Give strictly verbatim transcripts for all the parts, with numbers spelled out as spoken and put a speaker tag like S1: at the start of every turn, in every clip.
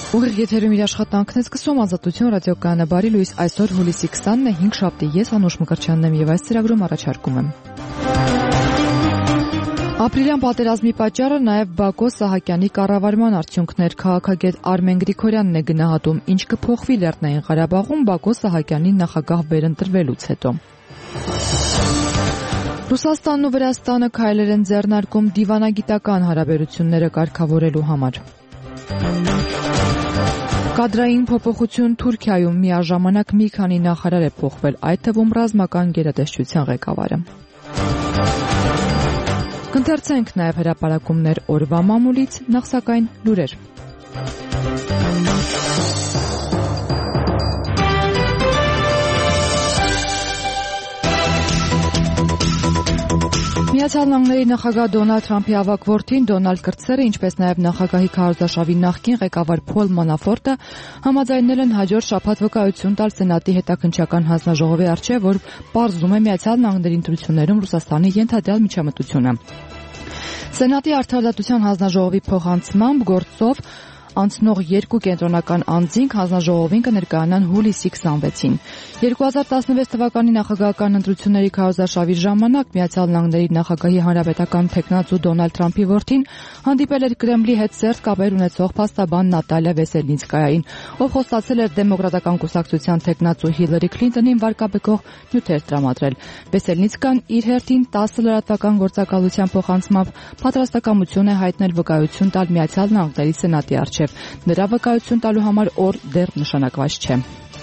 S1: Ուղիղ եթերում իր աշխատանքն է սկսում Ազատություն ռադիոկայանը բարի լույս այսօր հուլիսի քսանն է հինգ շաբթի ես Անուշ Մկրտչյանն եմ եւ այս ծրագրում առաջարկում եմ Ապրիլյան պատերազմի պատճառը նաեւ Բակո Սահակյանի կառավարման արդյունքներ քաղաքագետ Արմեն Գրիգորյանն է գնահատում ինչ կփոխվի Լեռնային Ղարաբաղում Բակո Սահակյանի նախագահ վերընտրվելուց հետո Ռուսաստանն ու Վրաստանը քայլեր են ձեռնարկում դիվանագիտական հարաբերությունները կարգավորելու համար Կադրային փոփոխություն Թուրքիայում միաժամանակ մի քանի նախարար է փոխվել, այդ թվում ռազմական գերատեսչության ղեկավարը։ Կընթերցենք նաև հրապարակումներ օրվա մամուլից, նախ սակայն լուրեր։ Միացյալ Նահանգների նախագահ Դոնալդ Թրամփի ավագ որդին Դոնալդ Կրտսերը, ինչպես նաև նախագահի քարոզարշավի նախկին ղեկավար Փոլ Մանաֆորտը համաձայնել են հաջորդ շաբաթ վկայություն տալ Սենատի հետաքննչական հանձնաժողովի առջև, որ պարզում է Միացյալ Նահանգների ընտրություններում Ռուսաստանի ենթադրյալ միջամտությունը։ Սենատի արդարադատության հանձնաժողովի փոխանցմամբ գործով անցնող երկու կենտրոնական անձինք հանձնաժողովին կներկայանան հուլիսի քսանվեցին։ երկու հազար տասնվեց թվականի նախագահական ընտրությունների քարոզարշավի ժամանակ Միացյալ Նահանգների նախագահի հանրապետական թեկնածու Դոնալդ Թրամփի որդին հանդիպել էր Կրեմլի հետ սերտ կապեր ունեցող փաստաբան Նատալիա Վեսելնիցկայային, ով խոստացել էր դեմոկրատական կուսակցության թեկնածու Հիլարի Քլինտոնին վարկաբեկող նյութեր տրամադրել։ Վեսելնիցկան իր հերթին տասը լրատվական գործակալության փոխանցմամբ պատրաստակամություն է հայտնել վկայություն տալ Միացյալ Նահանգների Սենատի առջև։ Նրա վկայություն տալու համար օր դեռ նշանակված չէ։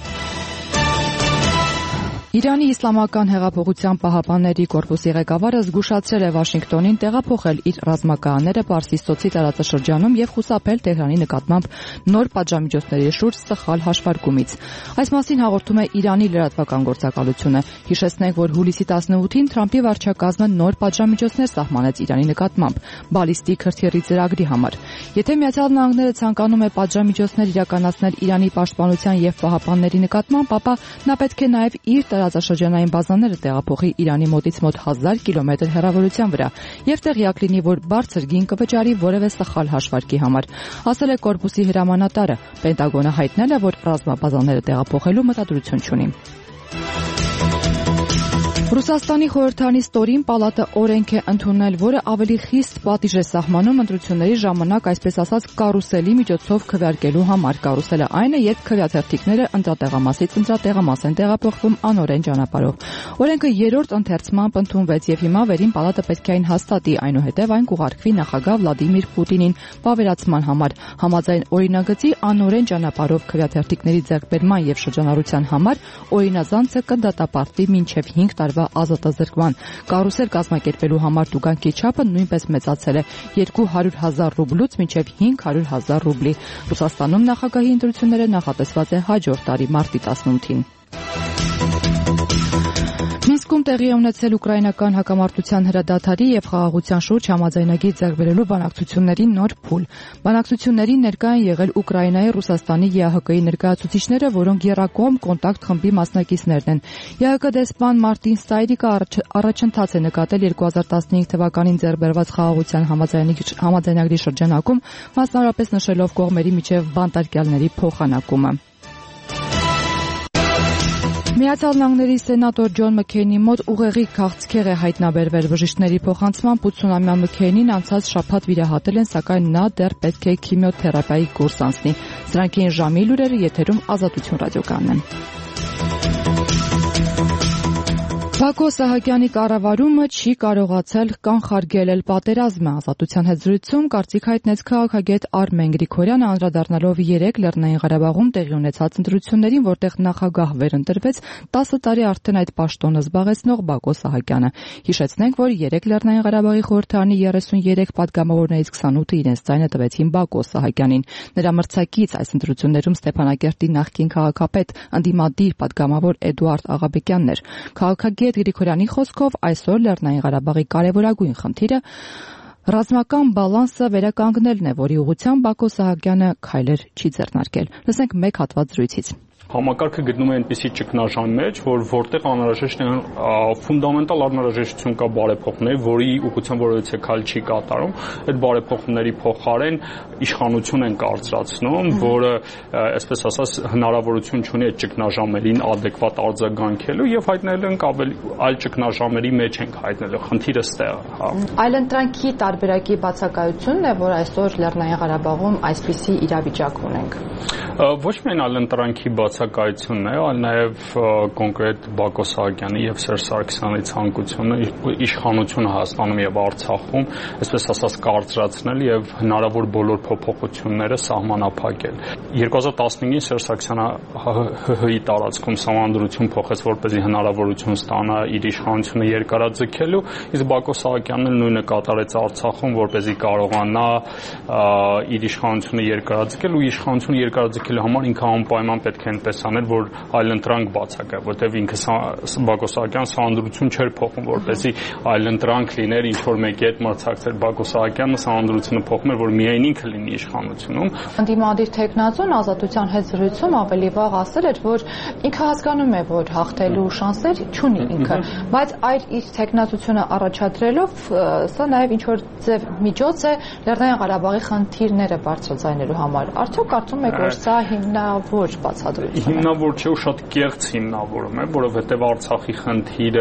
S1: Իրանի Իսլամական հեղափոխության պահապանների կորպուսի ղեկավարը զգուշացրել է Վաշինգտոնին տեղափոխել իր ռազմակայանները Պարսից ծոցի տարածաշրջանում եւ խուսափել Թեհրանի նկատմամբ նոր պատժամիջոցների շուրջ սխալ հաշվարկումից։ Այս մասին հաղորդում է Իրանի լրատվական գործակալությունը։ Հիշեցնենք, որ հուլիսի տասնութին Թրամփի վարչակազմը նոր պատժամիջոցներ սահմանեց Իրանի նկատմամբ բալիստիկ հրթիռի ծրագրի համար։ Եթե Միացյալ Նահանգները ցանկանում է պատժամիջոցներ իրականացնել Իրանի պաշտպանության եւ պահապանների նկատմամբ, ապա նա պետք է նաեւ իր տարածաշրջանային բազաները տեղափոխի Իրանի մոտից մոտ հազար կիլոմետր հեռավորության վրա եւ տեղյակ լինի, որ բարձր գին կվճարի որևէ սխալ հաշվարկի համար, ասել է կորպուսի հրամանատարը։ Պենտագոնը հայտնել է, որ ռազմաբազաները տեղափոխելու մտադրություն չունի։ Ռուսաստանի խորհրդանի ստորին պալատը օրենք է ընդունել, որը ավելի խիստ պատիժ է սահմանում ընտրությունների ժամանակ, այսպես ասած, կարուսելի միջոցով քվեարկելու համար։ Կարուսելը այն է, երբ քվեաթերթիկները ընտրատեղամասից ընտրատեղամաս են տեղափոխվում անօրեն ճանապարհով։ Օրենքը երրորդ ընթերցմամբ ընդունվեց եւ հիմա վերին պալատը պետք է այն հաստատի, այնուհետեւ այն կուղարկվի նախագահ Վլադիմիր Պուտինին վավերացման համար։ Համաձայն օրինագծի անօրեն ճանապարհով քվեաթերթիկների ձեռքբերման եւ շրջանառության համար օրինազանցը կդատապարտվի մինչեւ հինգ տարվա ազատազրկման։ Կարուսել կազմակերպելու համար տուգանքի չափը նույնպես մեծացել է երկու հարյուր հազար ռուբլուց մինչև հինգ հարյուր հազար ռուբլի։ Ռուսաստանում նախագահի ընտրությունները նախատեսված է հաջորդ տարի մարտի տասնութին։ Մինսկում տեղի է ունեցել ուկրաինական հակամարտության հրադադարի եւ խաղաղության շուրջ համաձայնագիր ձեռք բերելու բանակցությունների նոր փուլ։ Բանակցություններին ներկա են եղել Ուկրաինայի, Ռուսաստանի, ԵԱՀԿ-ի ներկայացուցիչները, որոնք եռակողմ կոնտակտ խմբի մասնակիցներն են։ ԵԱՀԿ դեսպան Մարտին Ստայրիկը առաջընթաց է նկատել երկու հազար տասնհինգ թվականին ձեռք բերված խաղաղության համաձայնագրի շրջանակում, մասնավորապես նշելով կողմերի միջև բանտարկյալների փոխանակումը։ Միացյալ Նահանգների սենատոր Ջոն Մքեյնի մոտ ուղեղի քաղցկեղ է հայտնաբերվել։ Բժիշկների փոխանցմամբ ութսունամյա Մքեյնին անցած շաբաթ վիրահատել են, սակայն նա դեռ պետք է քիմիոթերապիայի կուրս անցնի։ Սրանք էին ժամի լուրերը, եթերում Ազատություն ռադիոկայանն է։ Բակո Սահակյանի կառավարումը չի կարողացել կանխարգելել պատերազմը։ Ազատության հետ զրույցում կարծիք հայտնեց քաղաքագետ Արմեն Գրիգորյանը, անդրադառնալով երեք Լեռնային Ղարաբաղում տեղի ունեցած ընտրություններին, որտեղ նախագահ վերընտրվեց տասը տարի արդեն այդ պաշտոնը զբաղեցնող Բակո Սահակյանը։ Հիշեցնենք, որ երեք Լեռնային Ղարաբաղի խորհրդարանի երեսունյերեք պատգամավորներից քսանութը իրենց ձայնը տվեցին Բակո Սահակյանին։ Նրա մրցակից այս ընտրություններում Ստեփանակերտի նախկին քաղաքապետ, ընդդիմադիր պատգամավոր Էդուարդ Աղաբեկյանն էր։ Քաղաքագետ Գրիգորյանի խոսքով այսօր Լեռնային Ղարաբաղի կարևորագույն խնդիրը Ռազմական բալանսը վերականգնելն է, որի ուղղությամբ Բակո Սահակյանը քայլեր չի ձեռնարկել։ Լսենք մեկ հատված զրույցից։
S2: Համակարգը գտնում է այնպիսի ճգնաժամ մեջ, որ որտեղ անհրաժեշտ է ֆունդամենտալ անհրաժեշտություն կա բարեփոխումների, որի ուղղությամբ որևիցե քայլ չի կատարում, այդ բարեփոխումների փոխարեն իշխանություն են կարծրացնում, որը, այսպես ասած, հնարավորություն չունի այդ ճգնաժամերին adekvat արձագանքելու եւ հայտնելու ենք ավելի այլ ճգնաժամերի մեջ ենք հայտնելու, խնդիրը ստեղ է, հա։
S1: Այլընտրանքի տարբերակի բացակայությունն է, որ այսօր Լեռնային Ղարաբաղում այսպիսի իրավիճակ ունենք։
S2: Ոչ միայն այլընտրանքի բացակայությունն է, այլ նաև կոնկրետ Բակո Սահակյանի եւ Սերժ Սարգսյանի ցանկությունը իշխանությունը Հայաստանում եւ Արցախում, այսպես ասած, կարծրացնել եւ հնարավոր բոլոր փոփոխությունները սահմանափակել։ երկու հազար տասնհինգին Սերժ Սարգսյանը ՀՀ-ի տարածքում սահմանադրություն փոխեց, որպեսզի հնարավորություն ստանա իր իշխանությունը երկարաձգելու, իսկ Բակո Սահակյանն էլ նույնը կատարեց Արցախում, որպեսզի կարողանա իր իշխանությունը երկարաձգել ու իշխանությունը երկարաձգելու համար ինքը անպայման պետք է այնպես անել, որ այլընտրանք բացակայ, որտեղ ինքը Բակո Սահակյանը սահմանադրություն չէր փոխում, որպեսզի այլընտրանք լիներ, ինչ որ մեկի հետ մրցակցեր։ Բակո Սահակյանը սահմանադրությունը փոխում էր, որ միայն ինքը լինի իշխանությունում։
S1: Ընդդիմադիր տեխնացուն Ազատության հետ զրույցում ավելի վաղ ասել էր, որ ինքը հասկանում է, որ հաղթելու շանսեր չունի ինքը, բայց այդ իր տեխնացությունը առաջադրելով սա նաև ինչ որ ձև միջոց է Լեռնային Ղարաբաղի խնդիրները բարձրացնելու համար։ Արդյոք կարծում եք, որ սա հիմնավոր բացատրություն է։
S2: Հիմնավոր չէ ու շատ կեղծ հիմնավորում է, որովհետև Արցախի խնդիրը,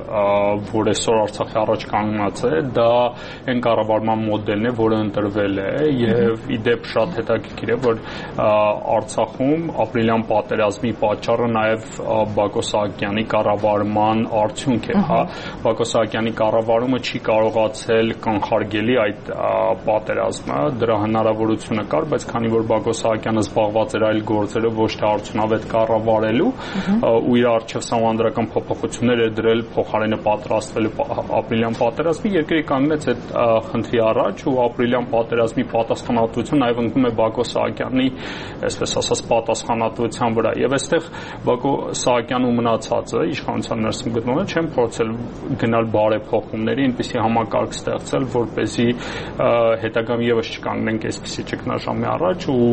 S2: որ այսօր Արցախի առաջ կանգնած է, դա այն կառավարման մոդելն է, որը ընտրվել է եւ ի դեպ շատ հետաքրքիր է, որ Արցախում ապրիլյան պատերազմի պատճառը նաեւ Բակո Սահակյանի կառավարման արդյունք է, հա։ Բակո Սահակյանի կառավարումը չի կարողացել կանխարգելի այդ պատերազմը, դրա հնարավորությունը կար, բայց քանի որ Բակո Սահակյանը զբաղված էր այլ գործերով, ոչ թե արդյունավետ կառավարելու ու իր առջև սահմանադրական փոփոխություններ էր դրել փոխարենը պատրաստվելու ապրիլյան պատերազմի, երկրի կանգնեց այդ խնդրի առաջ ու ապրիլյան պատերազմի պատասխանատվությունը նաև ընկնում է Բակո Սահակյանի, այսպես ասած, պատասխանատվության վրա եւ այստեղ Բակո Սահակյանը ու մնացածը իշխանության ներսում գտնողները չեն փորձել գնալ բարեփոխումների, այնպիսի համակարգ ստեղծել, որպեսզի հետագայում եւս չկանգնենք այսպիսի ճգնաժամի առաջ ու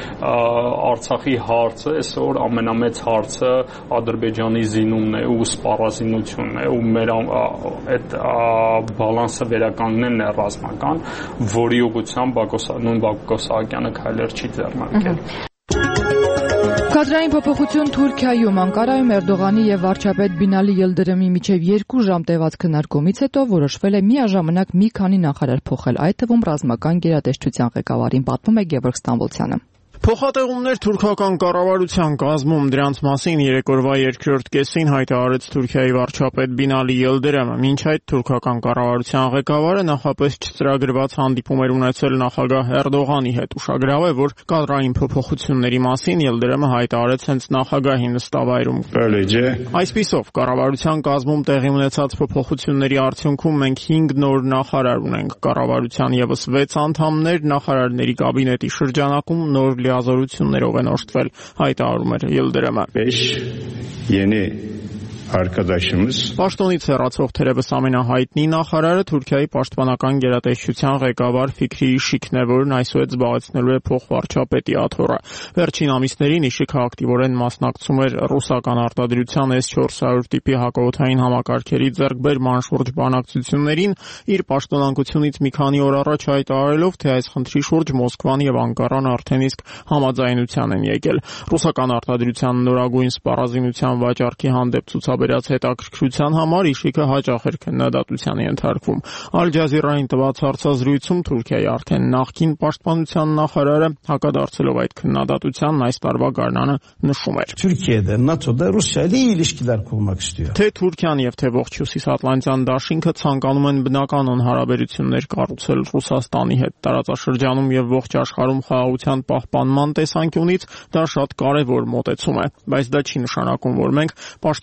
S2: Արցախի հարցը այսօր ամենամեծ հարցը Ադրբեջանի զինումն է ու սպառազինությունն է ու մեր այդ բալանսը վերականգնելն է ռազմական, որի ուղղությամբ նույն Բակո Սահակյանը քայլեր չի ձեռնարկել։
S1: Կադրային փոփոխություն Թուրքիայում Անկարայում Էրդողանի եւ վարչապետ Բինալի Յիլդիրամի միջև երկու ժամ տևած քննարկումից հետո որոշվել է միաժամանակ մի քանի նախարար փոխել, այդ թվում ռազմական գերատեսչության ղեկավարին, պատմում է Գևորգ Ստամբոլցյանը։
S3: Փոխատեղումներ թուրքական կառավարության կազմում, դրանց մասին երեկորվա երկրորդ կեսին հայտարարեց Թուրքիայի վարչապետ Բինալի Յիլդիրամը։ Մինչ այդ թուրքական կառավարության ղեկավարը նախապես չծրագրված հանդիպում էր ունեցել նախագահ Էրդողանի հետ։ Ուշագրավ է, որ կադրային փոփոխությունների մասին Յիլդիրամը հայտարարեց հենց նախագահի նստավայրում։ Այսպիսով, կառավարության կազմում տեղի ունեցած փոփոխությունների արդյունքում մենք հինգ նոր նախարար ունենք։ Կառավարության ևս վեց անդամներ նախարարների կաբինետի շրջանակում նոր լիազորություններով են օժտվել, հայտարարում էր Յիլդիրամը։
S4: Yeni arkadaşımız
S3: Պաշտոնից հեռացող թերևս ամենահայտնի նախարարը Թուրքիայի պաշտպանական գերատեսչության ղեկավար Ֆիկրի Իշիկն է, որն այսօր զբաղեցնելու է փոխվարչապետի աթոռը։ Վերջին ամիսներին Իշիկը ակտիվորեն մասնակցում էր ռուսական արտադրության էս չորս հարյուր տիպի հակաօդային համակարգերի ձեռքբերման շուրջ բանակցություններին, իր պաշտոնանկությունից մի քանի օր առաջ հայտարարելով, թե այս խնդրի շուրջ Մոսկվան եւ Անկարան արդեն իսկ համաձայնության են եկել։ Ռուսական արտադրության նորագույն սպառազինության վաճառքի հանդեպ ցուցաբերած հետաքրքրության համար Իշիկը հաճախ էր քննադատության ենթարկվում։ Ալ Ջազիրային տված հարցազրույցում Թուրքիայի արդեն նախկին պաշտպանության նախարարը հակադարձելով այդ քննադատությանն այս տարվա գարնանը նշում էր.
S5: Türkiye'de, NATO'da Rusya ile iyi ilişkiler kurmak istiyor.
S3: Թե Թուրքիան եւ թե ողջ Հյուսիսատլանտյան դաշինքը ցանկանում են բնականon հարաբերություններ կառուցել Ռուսաստանի հետ տարածաշրջանում եւ ողջ աշխարհում խաղաղության պահպանման տեսանկյունից դա շատ կարեւոր մոտեցում է, բայց դա չի նշանակում, որ մենք պաշտպանում ենք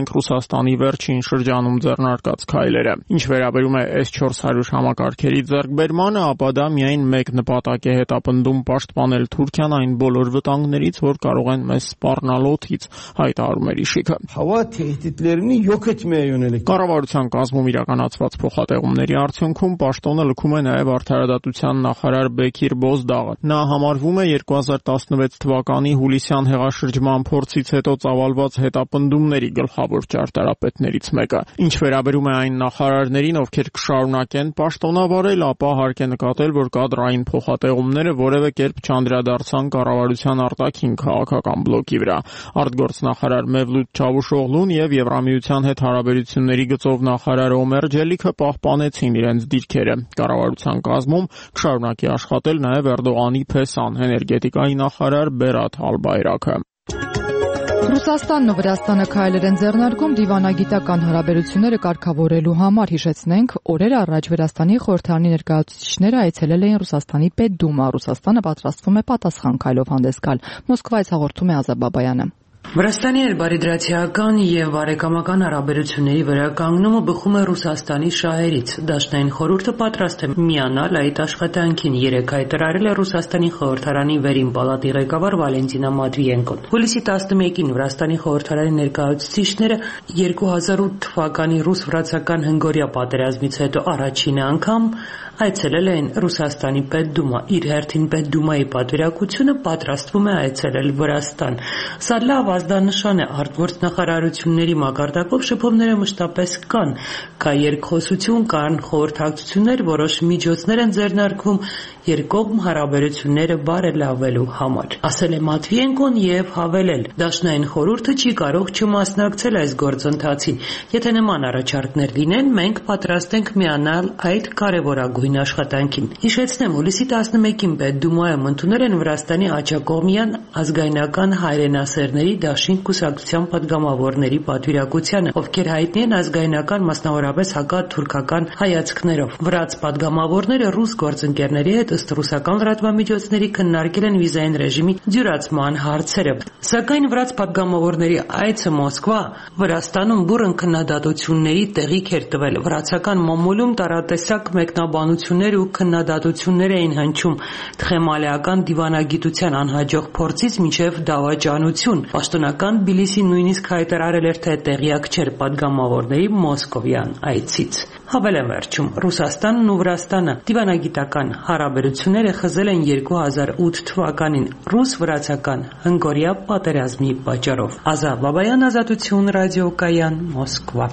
S3: տեսնենք Ռուսաստանի վերջին շրջանում ձեռնարկած քայլերը։ Ինչ վերաբերում է S four hundred համակարգերի ձեռքբերմանը, ապա դա միայն մեկ նպատակ է հետապնդում պաշտպանել Թուրքիան այն բոլոր վտանգներից, որ կարող են մեզ սպառնալ օդից, հայտարարում էր Իշիկը։
S5: Hava tehditlerini yok etmeye yönelik.
S3: Կառավարության կազմում իրականացված փոխատեղումների արդյունքում պաշտոնը լքում է նաև արդարադատության նախարար Բեքիր Բոզդաղը։ Նա համարվում է two thousand sixteen թվականի հուլիսյան հեղաշրջման փորձից հետո ծավալված հետապնդումների գլխավոր ճարտարապետներից մեկը։ Ինչ վերաբերում է այն նախարարներին, ովքեր կշարունակեն պաշտոնավարել, ապա հարկ է նկատել, որ կադրային փոխատեղումները որևէ կերպ չանդրադարձան կառավարության արտաքին քաղաքական բլոկի վրա։ Արտգործնախարար Մևլութ Չավուշօղլուն եւ Եվրամիության հետ հարաբերությունների գծով նախարար Օմեր Ջելիքը պահպանեցին իրենց դիրքերը։ Կառավարության կազմում կշարունակի աշխատել նաև Էրդողանի փեսան էներգետիկայի նախարար Բերատ Ալբայրակը։
S1: Ռուսաստանն ու Վրաստանը քայլեր են ձեռնարկում դիվանագիտական հարաբերությունները կարգավորելու համար, հիշեցնենք, օրեր առաջ Վրաստանի խորհրդարանի ներկայացուցիչները այցելել էին Ռուսաստանի Պետդումա։ Ռուսաստանը պատրաստվում է պատասխան քայլով հանդես գալ։ Մոսկվայից հաղորդում է Ազա Բաբայանը։
S6: Վրաստանի հետ բարիդրացիական եւ բարեկամական հարաբերությունների վրա կանգնումը բխում է Ռուսաստանի շահերից։ Դաշնային խորհուրդը պատրաստ է միանալ այդ աշխատանքին, երեկ հայտարարել է Ռուսաստանի խորհրդարանի վերին պալատի ղեկավար Վալենտինա Մատվիենկոն։ Հուլիսի տասնմեկին Վրաստանի խորհրդարանի ներկայացուցիչները two thousand eight թվականի ռուս-վրացական հնգօրյա պատերազմից հետո առաջին անգամ այցելել էին Ռուսաստանի Պետդումա։ Իր հերթին Պետդումայի պատվիրակությունը պատրաստվում է այցելել Վրաստան։ Սա լավ ազդանշան է, արտգործնախարարությունների մակարդակով շփումները մշտապես կան, կա երկխոսություն, կան խորհրդակցություններ, որոշ միջոցներ են ձեռնարկվում երկկողմ հարաբերությունները բարելավելու համար, ասել է Մատվիենկոն եւ հավելել. Դաշնային խորհուրդը չի կարող չմասնակցել այս գործընթացին։ Եթե նման առաջարկներ լինեն, մենք պատրաստ ենք միանալ այդ կարևորագույն աշխատանքին։ Հիշեցնեմ, հուլիսի տասնմեկին Պետդումայում ընդունել են Վրաստանի աջակողմյան ազգայնական հայրենասերների դաշինք կուսակցության պատգամավորների պատվիրակությանը, ովքեր հայտնի են ազգայնական, մասնավորապես հակաթուրքական հայացքներով։ Վրաց պատգամավորները ռուս գործընկերների հետ ըստ ռուսական լրատվամիջոցների քննարկել են վիզային ռեժիմի դյուրացման հարցերը։ Սակայն վրաց պատգամավորների այցը Մոսկվա Վրաստանում բուռն քննադատությունների տեղիք էր տվել։ Վրացական մամուլում տարատեսակ մեկնաբանություններ ու քննադատություններ էին հնչում թխեմալիական դիվանագիտության անհաջող փորձից մինչև դավաճանություն։ Պաշտոնական Թբիլիսին նույնիսկ հայտարարել էր, թե տեղյակ չէր պատգամավորների մոսկովյան այցից։ Հավելեմ վերջում, Ռուսաստանն ու Վրաստանը դիվանագիտական հարաբերությունները խզել են two thousand eight թվականին ռուս-վրացական հնգօրյա պատերազմի պատճառով։ Ազա Բաբայան, Ազատություն ռադիոկայան, Մոսկվա։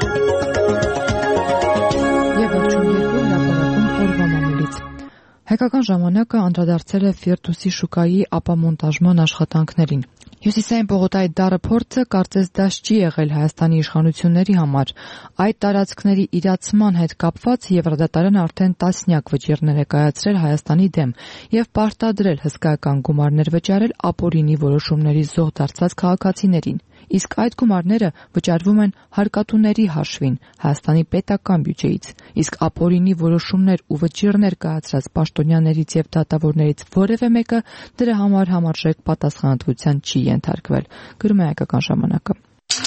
S1: Եվ վերջում երկու հրապարակում օրվա մամուլից։ Հայկական ժամանակը անդրադարձել է Ֆիրդուսի շուկայի ապամոնտաժման աշխատանքներին։ Հյուսիսային պողոտայի դառը փորձը կարծես դաշ չի եղել Հայաստանի իշխանությունների համար։ Այդ տարածքների իրացման հետ կապված Եվրադատարանը արդեն տասնյակ վճիռներ է կայացրել Հայաստանի դեմ եւ պարտադրել հսկայական գումարներ վճարել ապօրինի որոշումների զոհ դարձած քաղաքացիներին։ Իսկ այդ գումարները վճարվում են հարկատուների հաշվին Հայաստանի պետական բյուջեից, իսկ ապօրինի որոշումներ ու վճիռներ կայացրած պաշտոնյաներից եւ դատավորներից որևէ մեկը դրա համար համարժեք պատասխանատվության չի ենթարկվել, գրում է Հայկական ժամանակը։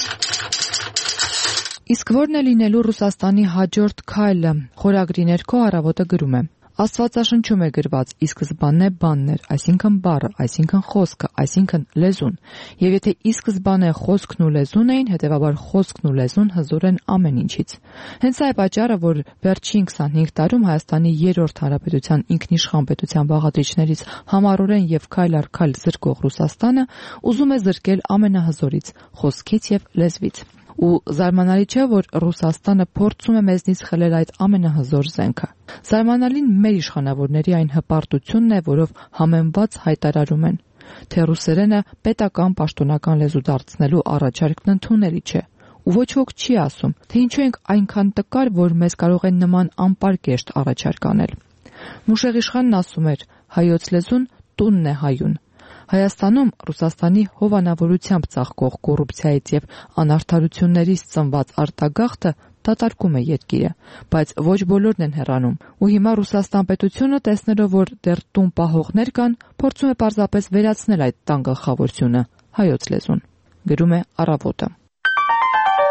S1: Իսկ ո՞րն է լինելու Ռուսաստանի հաջորդ քայլը, խորագրի ներքո Առավոտը գրում է. Աստվածաշնչում է գրված՝ ի սկզբանե բանն էր, այսինքն բառը, այսինքն խոսքը, այսինքն լեզուն։ Եվ եթե ի սկզբանե խոսքն ու լեզուն էին, հետևաբար խոսքն ու լեզուն հզոր են ամեն ինչից։ Հենց այդ պատճառը, որ վերջին twenty-five տարում Հայաստանի երրորդ հանրապետության ինքնիշխան պետության բաղադրիչներից համառորեն եւ քայլ առ քայլ զրկող Ռուսաստանը ուզում է զրկել ամենահզորից՝ խոսքից եւ լեզվից։ Ու զարմանալի չէ, որ Ռուսաստանը փորձում է մեզնից խլել այդ ամենահզոր զենքը։ Զարմանալին մեր իշխանավորների այն հպարտությունն է, որով համեմված հայտարարում են, թե ռուսերենը պետական պաշտոնական լեզու դարձնելու առաջարկն ընդունելի չէ։ Ու ոչ ոք չի ասում, թե ինչու ենք այնքան տկար, որ մեզ կարող են նման անպարկեշտ առաջարկ անել։ Մուշեղ իշխանն ասում էր. հայոց լեզուն տունն է հայուն։ Հայաստանում Ռուսաստանի հովանավորությամբ ծաղկող կոռուպցիայից եւ անարդարություններից ծնված արտագաղթը դատարկում է երկիրը, բայց ոչ բոլորն են հեռանում։ Ու հիմա Ռուսաստան պետությունը, տեսնելով, որ դեռ տուն պահողներ կան, փորձում է պարզապես վերացնել այդ տան գլխավորությունը՝ հայոց լեզուն, գրում է Առավոտը։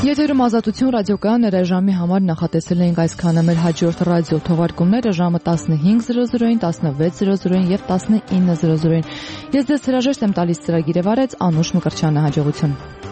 S1: Եթերում Ազատություն ռադիոկայանները ժամի համար նախատեսել էինք այսքանը։ Մեր հաջորդ ռադիո թողարկումները ժամը տասնհինգ զրո զրոին, տասնվեց զրո զրոին եւ տասնինը զրո զրոին։ Ես դες հրաժեշտ եմ տալիս ծրագիրը վարեց Անուշ Մկրտչյանը, հաջողություն։